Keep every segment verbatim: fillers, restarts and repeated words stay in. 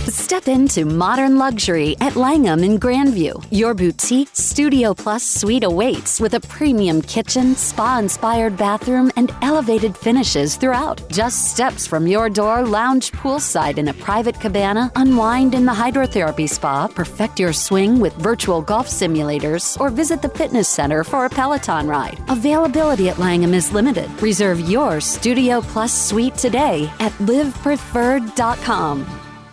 Step into modern luxury at Langham in Grandview. Your boutique Studio Plus suite awaits with a premium kitchen, spa-inspired bathroom, and elevated finishes throughout. Just steps from your door, lounge poolside in a private cabana, unwind in the hydrotherapy spa, perfect your swing with virtual golf simulators, or visit the fitness center for a Peloton ride. Availability at Langham is limited. Reserve your Studio Plus suite today at live preferred dot com.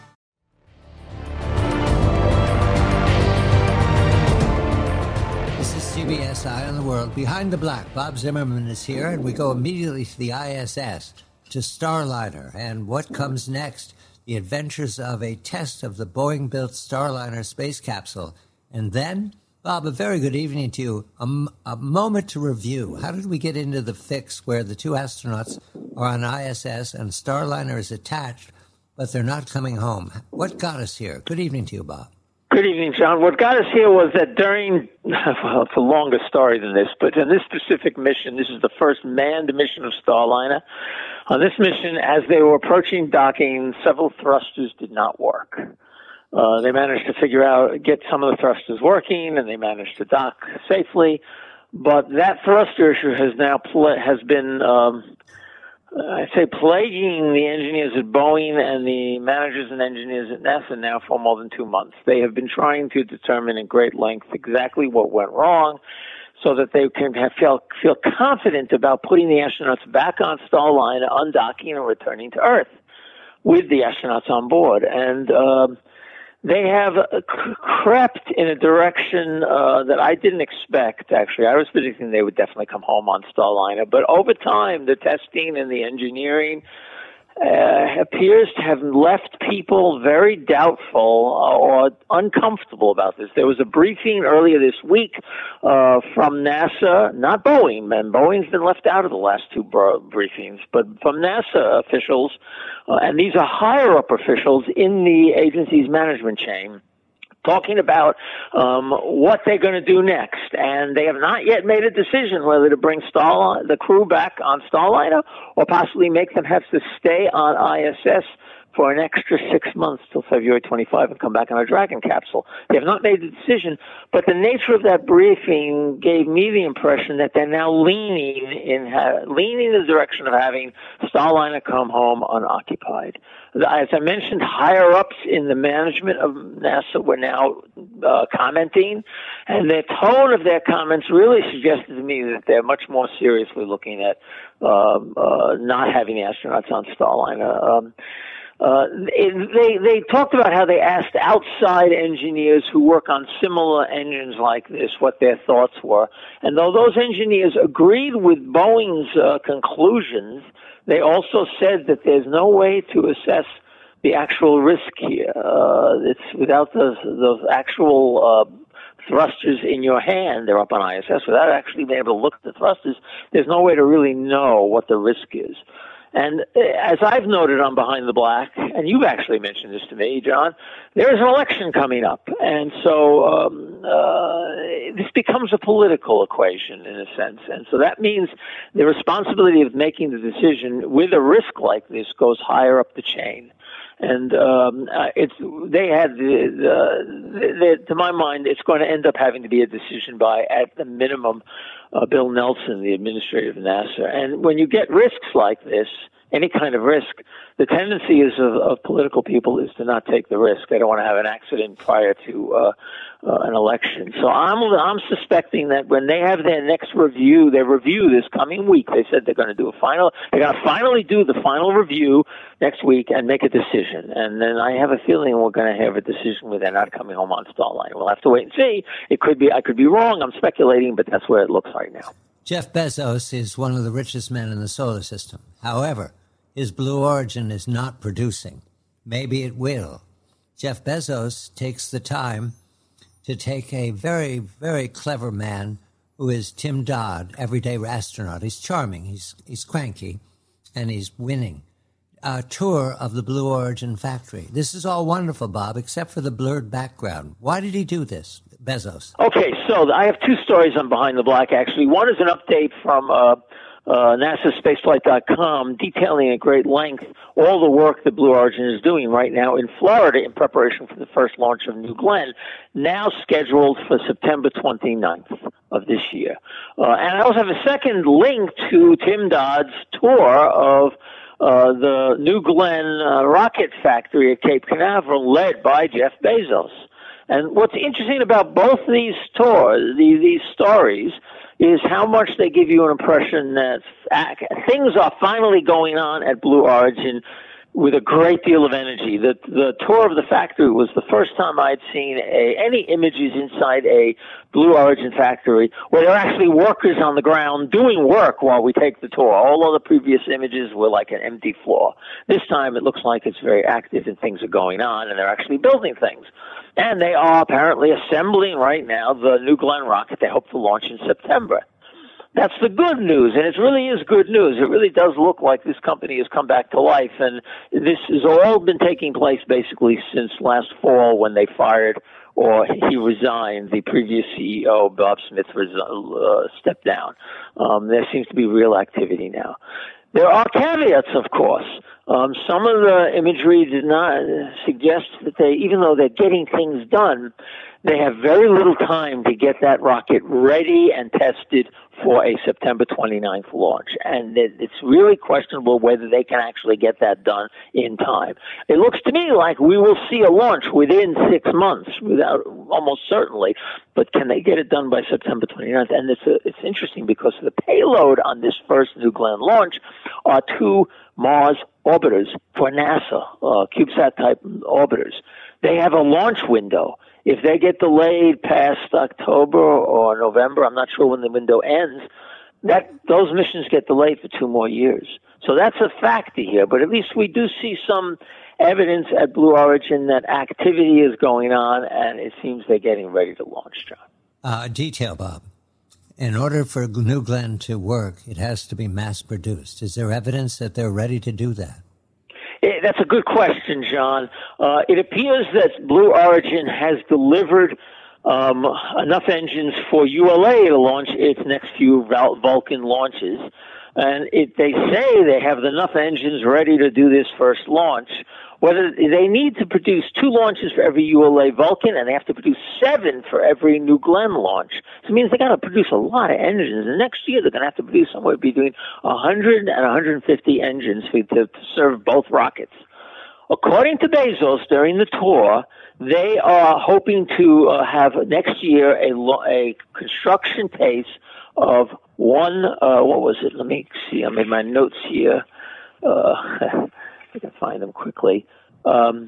C B S Eye on the World. Behind the Black, Bob Zimmerman is here, and we go immediately to the I S S, to Starliner, and what comes next, the adventures of a test of the Boeing-built Starliner space capsule. And then, Bob, a very good evening to you. A, a moment to review. How did we get into the fix where the two astronauts are on I S S and Starliner is attached, but they're not coming home? What got us here? Good evening to you, Bob. Good evening, John. What got us here was that during, well, it's a longer story than this, but in this specific mission, this is the first manned mission of Starliner. On this mission, as they were approaching docking, several thrusters did not work. Uh, they managed to figure out, get some of the thrusters working, and they managed to dock safely. But that thruster issue has now pl- has been, um, I'd say, plaguing the engineers at Boeing and the managers and engineers at NASA now for more than two months. They have been trying to determine in great length exactly what went wrong so that they can have, feel, feel confident about putting the astronauts back on Starliner, undocking, and returning to Earth with the astronauts on board. And um, they have uh, crept in a direction uh, that I didn't expect, actually. I was predicting they would definitely come home on Starliner. But over time, the testing and the engineering uh, appears to have left people very doubtful or uncomfortable about this. There was a briefing earlier this week uh, from NASA, not Boeing, and Boeing's been left out of the last two bro- briefings, but from NASA officials, uh, and these are higher-up officials in the agency's management chain, talking about um, what they're going to do next. And they have not yet made a decision whether to bring Starliner, the crew back on Starliner, or possibly make them have to stay on I S S for an extra six months till February twenty-fifth and come back on a Dragon capsule. They have not made the decision, but the nature of that briefing gave me the impression that they're now leaning in ha- leaning in the direction of having Starliner come home unoccupied. As I mentioned, higher-ups in the management of NASA were now uh, commenting, and the tone of their comments really suggested to me that they're much more seriously looking at uh, uh, not having the astronauts on Starliner. Um, Uh, they they talked about how they asked outside engineers who work on similar engines like this what their thoughts were. And though those engineers agreed with Boeing's uh, conclusions, they also said that there's no way to assess the actual risk here. Uh, it's without those, those actual uh, thrusters in your hand, they're up on I S S, without actually being able to look at the thrusters, there's no way to really know what the risk is. And as I've noted on Behind the Black, and you've actually mentioned this to me, John, there is an election coming up. And so um, uh, this becomes a political equation in a sense. And so that means the responsibility of making the decision with a risk like this goes higher up the chain. And um, uh, it's they had the, the, the, to my mind, it's going to end up having to be a decision by, at the minimum, uh, Bill Nelson, the administrator of NASA. And when you get risks like this, any kind of risk, the tendency is of, of political people is to not take the risk. They don't want to have an accident prior to uh, uh, an election. So I'm I'm suspecting that when they have their next review, their review this coming week, they said they're going to do a final. They're going to finally do the final review next week and make a decision. And then I have a feeling we're going to have a decision where they're not coming home on Starliner. We'll have to wait and see. It could be. I could be wrong. I'm speculating, but that's where it looks right now. Jeff Bezos is one of the richest men in the solar system. However, his Blue Origin is not producing. Maybe it will. Jeff Bezos takes the time to take a very, very clever man who is Tim Dodd, everyday astronaut. He's charming, he's he's cranky, and he's winning. A tour of the Blue Origin factory. This is all wonderful, Bob, except for the blurred background. Why did he do this, Bezos? Okay, so I have two stories on Behind the Black, actually. One is an update from uh, uh, NASA Spaceflight dot com, detailing at great length all the work that Blue Origin is doing right now in Florida in preparation for the first launch of New Glenn, now scheduled for September twenty-ninth of this year. Uh, and I also have a second link to Tim Dodd's tour of uh, the New Glenn uh, rocket factory at Cape Canaveral, led by Jeff Bezos. And what's interesting about both these tours, these, these stories, is how much they give you an impression that things are finally going on at Blue Origin with a great deal of energy. The, the tour of the factory was the first time I'd seen a, any images inside a Blue Origin factory where there are actually workers on the ground doing work while we take the tour. All of the previous images were like an empty floor. This time it looks like it's very active and things are going on and they're actually building things. And they are apparently assembling right now the New Glenn rocket they hope to launch in September. That's the good news, and it really is good news. It really does look like this company has come back to life, and this has all been taking place basically since last fall when they fired or he resigned, the previous C E O, Bob Smith, uh, stepped down. Um, there seems to be real activity now. There are caveats, of course. Um, some of the imagery did not suggest that they, even though they're getting things done, they have very little time to get that rocket ready and tested for a September twenty-ninth launch. And it's really questionable whether they can actually get that done in time. It looks to me like we will see a launch within six months, without almost certainly. But can they get it done by September twenty-ninth? And it's, a, it's interesting because the payload on this first New Glenn launch are two Mars orbiters for NASA, uh, CubeSat-type orbiters. They have a launch window. If they get delayed past October or November, I'm not sure when the window ends, that those missions get delayed for two more years. So that's a factor here, but at least we do see some evidence at Blue Origin that activity is going on, and it seems they're getting ready to launch, John. Uh, detail, Bob. In order for New Glenn to work, it has to be mass-produced. Is there evidence that they're ready to do that? That's a good question, John. Uh, it appears that Blue Origin has delivered um, enough engines for U L A to launch its next few Vulcan launches. And it, they say they have enough engines ready to do this first launch. Whether they need to produce two launches for every U L A Vulcan, and they have to produce seven for every New Glenn launch. So it means they got to produce a lot of engines. And next year they're going to have to produce somewhere between one hundred and one hundred fifty engines to, to serve both rockets. According to Bezos, during the tour, they are hoping to uh, have next year a, a construction pace of one. Uh, what was it? Let me see. I'm in my notes here. Uh, I can find them quickly. Um,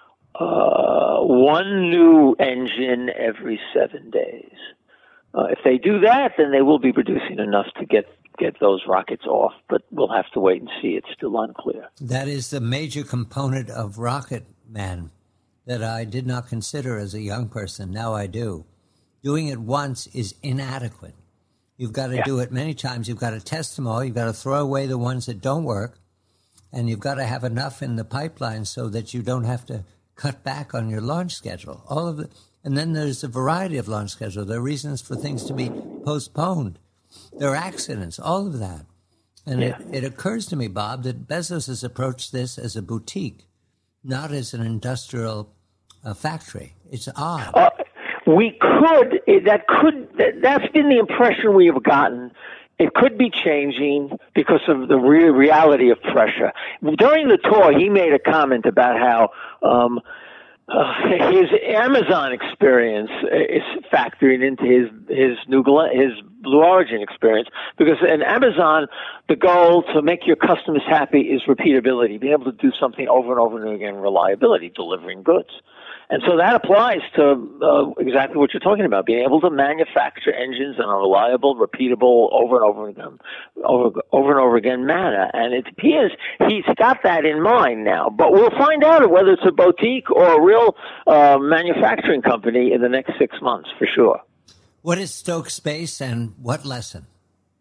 uh, one new engine every seven days. Uh, if they do that, then they will be producing enough to get, get those rockets off, but we'll have to wait and see. It's still unclear. That is the major component of Rocket Man that I did not consider as a young person. Now I do. Doing it once is inadequate. You've got to yeah. do it many times. You've got to test them all. You've got to throw away the ones that don't work. And you've got to have enough in the pipeline so that you don't have to cut back on your launch schedule. All of it. And then there's a variety of launch schedules. There are reasons for things to be postponed. There are accidents, all of that. And yeah. it, it occurs to me, Bob, that Bezos has approached this as a boutique, not as an industrial uh, factory. It's odd. Uh, we could, that could, that, that's been the impression we have gotten. It could be changing because of the real reality of pressure. During the tour, he made a comment about how um, uh, his Amazon experience is factoring into his his new his Blue Origin experience. Because in Amazon, the goal to make your customers happy is repeatability, being able to do something over and over and again, reliability, delivering goods. And so that applies to uh, exactly what you're talking about, being able to manufacture engines in a reliable, repeatable, over and over again, over, over and over again manner. And it appears he's got that in mind now. But we'll find out whether it's a boutique or a real uh, manufacturing company in the next six months, for sure. What is Stoke Space and what lesson?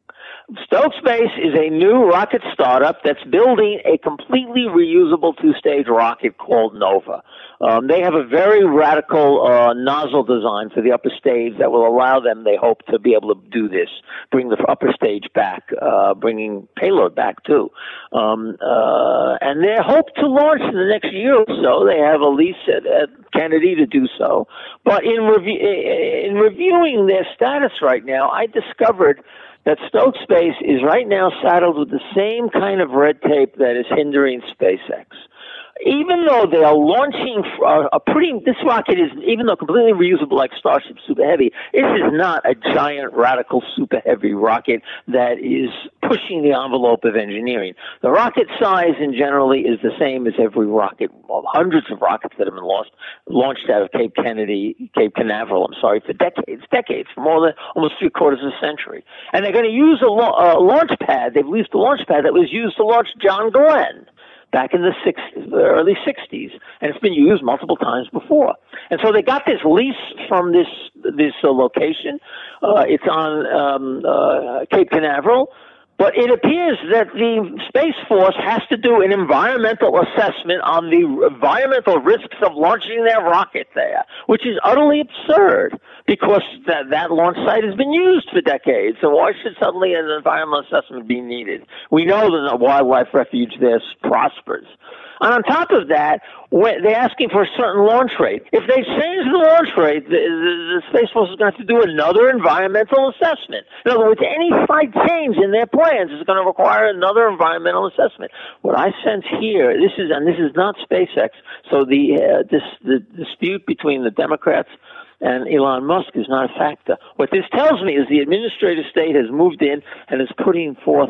Stoke Space is a new rocket startup that's building a completely reusable two-stage rocket called Nova. Um, they have a very radical uh, nozzle design for the upper stage that will allow them, they hope, to be able to do this, bring the upper stage back, uh, bringing payload back too. Um, uh, and they hope to launch in the next year or so. They have a lease at, at Kennedy to do so. But in, rev- in reviewing their status right now, I discovered that Stoke Space is right now saddled with the same kind of red tape that is hindering SpaceX. Even though they are launching a pretty, this rocket is, even though completely reusable like Starship Super Heavy, this is not a giant radical super heavy rocket that is pushing the envelope of engineering. The rocket size in generally is the same as every rocket, well, hundreds of rockets that have been launched, launched out of Cape Kennedy, Cape Canaveral, I'm sorry, for decades, decades, for more than almost three quarters of a century. And they're going to use a, a launch pad, they've leased a launch pad that was used to launch John Glenn back in the sixties, early sixties, and it's been used multiple times before. And so they got this lease from this this uh, location. Uh, it's on um, uh, Cape Canaveral. But it appears that the Space Force has to do an environmental assessment on the environmental risks of launching their rocket there, which is utterly absurd because that, that launch site has been used for decades. So why should suddenly an environmental assessment be needed? We know that the wildlife refuge there prospers. And on top of that, they're asking for a certain launch rate. If they change the launch rate, the, the, the Space Force is going to have to do another environmental assessment. In other words, any slight change in their plans is going to require another environmental assessment. What I sense here, this is, and this is not SpaceX, so the, uh, this, the dispute between the Democrats and Elon Musk is not a factor. What this tells me is the administrative state has moved in and is putting forth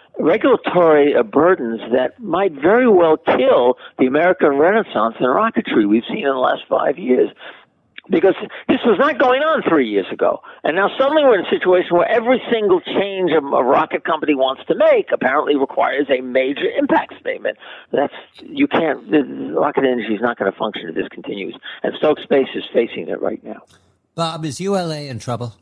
regulatory uh, burdens that might very well kill the American Renaissance in rocketry we've seen in the last five years. Because this was not going on three years ago. And now suddenly we're in a situation where every single change a, a rocket company wants to make apparently requires a major impact statement. That's, you can't, the, the rocket industry is not going to function if this continues. And Stoke Space is facing it right now. Bob, is U L A in trouble?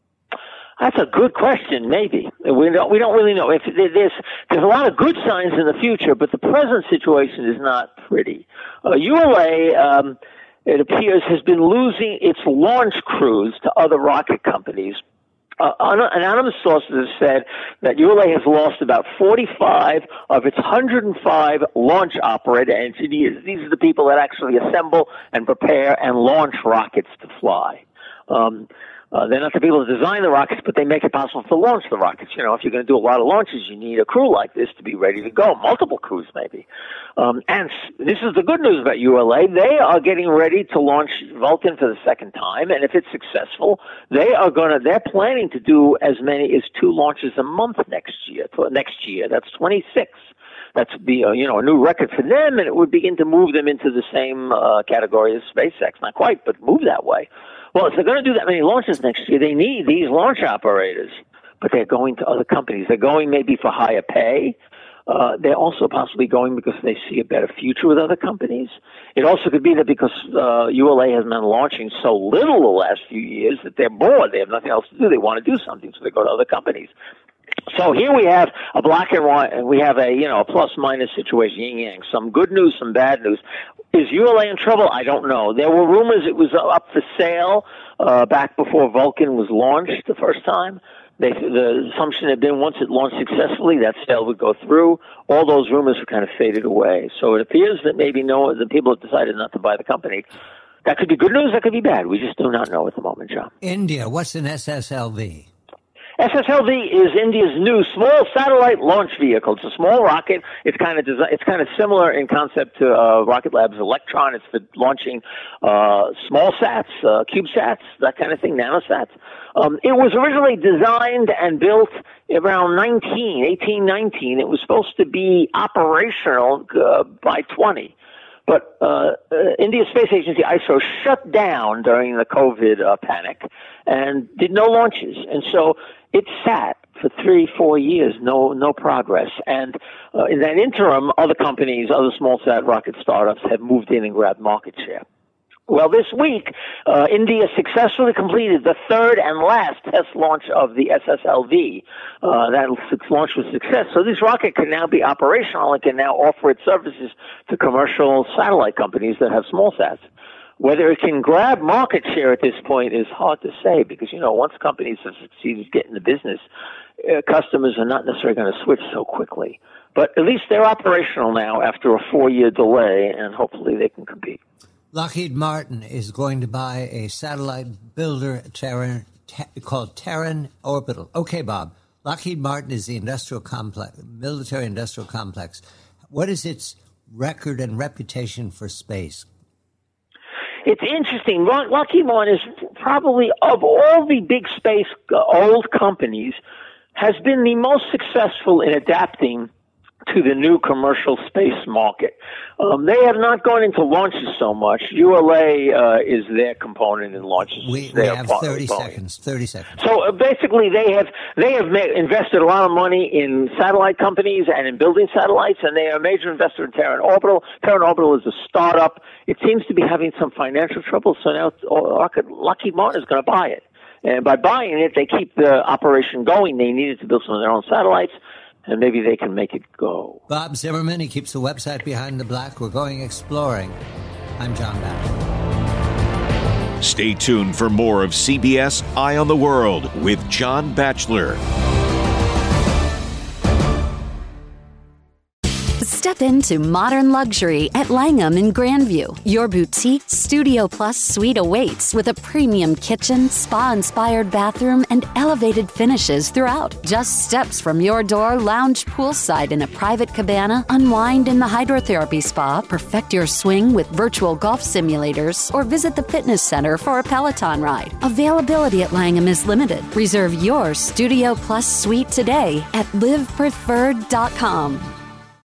That's a good question. Maybe we don't. We don't really know. If there's there's a lot of good signs in the future, but the present situation is not pretty. Uh, U L A, um, it appears, has been losing its launch crews to other rocket companies. Uh, anonymous sources have said that U L A has lost about forty-five of its one hundred five launch operator engineers. These are the people that actually assemble and prepare and launch rockets to fly. Um, Uh, they're not the people that design the rockets, but they make it possible to launch the rockets. You know, if you're going to do a lot of launches, you need a crew like this to be ready to go, multiple crews maybe. Um, and this is the good news about U L A. They are getting ready to launch Vulcan for the second time, and if it's successful, they are going to, they're planning to do as many as two launches a month next year. Next year, that's twenty-six. That's be a, you know, a new record for them, and it would begin to move them into the same uh, category as SpaceX. Not quite, but move that way. Well, if they're going to do that many launches next year, they need these launch operators. But they're going to other companies. They're going maybe for higher pay. Uh, they're also possibly going because they see a better future with other companies. It also could be that because uh, U L A has been launching so little the last few years that they're bored. They have nothing else to do. They want to do something, so they go to other companies. So here we have a black and white, and we have a, you know, a plus-minus situation, yin-yang, some good news, some bad news. Is U L A in trouble? I don't know. There were rumors it was up for sale uh, back before Vulcan was launched the first time. They, the assumption had been once it launched successfully, that sale would go through. All those rumors were kind of faded away. So it appears that maybe no, the people have decided not to buy the company. That could be good news, that could be bad. We just do not know at the moment, John. India, what's an S S L V? S S L V is India's new small satellite launch vehicle. It's a small rocket. It's kind of desi- it's kind of similar in concept to uh, Rocket Lab's Electron. It's for launching uh, small sats, uh, CubeSats, that kind of thing, nanosats. Um, it was originally designed and built around nineteen, eighteen, nineteen. It was supposed to be operational uh, by twenty. But uh, uh, India's space agency, I S R O, shut down during the COVID uh, panic and did no launches. And so it sat for three, four years, no no progress. And uh, in that interim, other companies, other small sat rocket startups have moved in and grabbed market share. Well, this week, uh, India successfully completed the third and last test launch of the S S L V. Uh, that launch was a success. So this rocket can now be operational and can now offer its services to commercial satellite companies that have small sats. Whether it can grab market share at this point is hard to say because, you know, once companies have succeeded getting the business, uh, customers are not necessarily going to switch so quickly. But at least they're operational now after a four-year delay, and hopefully they can compete. Lockheed Martin is going to buy a satellite builder Terran, te- called Terran Orbital. Okay, Bob. Lockheed Martin is the industrial complex, military industrial complex. What is its record and reputation for space? It's interesting. Lockheed Martin is probably, of all the big space uh, old companies, has been the most successful in adapting to the new commercial space market. Um, they have not gone into launches so much. U L A uh, is their component in launches. We, we have thirty seconds. Thirty seconds. So uh, basically, they have they have ma- invested a lot of money in satellite companies and in building satellites, and they are a major investor in Terran Orbital. Terran Orbital is a startup. It seems to be having some financial trouble, so now Lockheed Martin is going to buy it. And by buying it, they keep the operation going. They needed to build some of their own satellites, and maybe they can make it go. Bob Zimmerman, he keeps the website Behind the Black. We're going exploring. I'm John Batchelor. Stay tuned for more of C B S Eye on the World with John Batchelor. Step into modern luxury at Langham in Grandview. Your boutique Studio Plus suite awaits with a premium kitchen, spa-inspired bathroom, and elevated finishes throughout. Just steps from your door, lounge poolside in a private cabana, unwind in the hydrotherapy spa, perfect your swing with virtual golf simulators, or visit the fitness center for a Peloton ride. Availability at Langham is limited. Reserve your Studio Plus suite today at live preferred dot com.